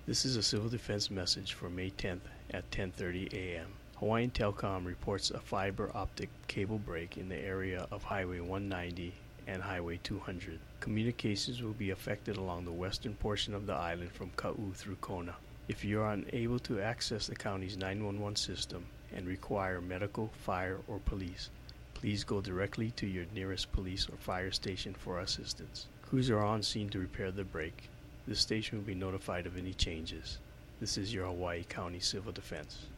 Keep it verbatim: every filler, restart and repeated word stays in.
This is a civil defense message for May tenth at ten thirty a m Hawaiian Telcom reports a fiber optic cable break in the area of Highway one ninety and Highway two hundred. Communications will be affected along the western portion of the island from Ka'u through Kona. If you are unable to access the county's nine one one system and require medical, fire, or police, please go directly to your nearest police or fire station for assistance. Crews are on scene to repair the break. This station will be notified of any changes. This is your Hawaii County Civil Defense.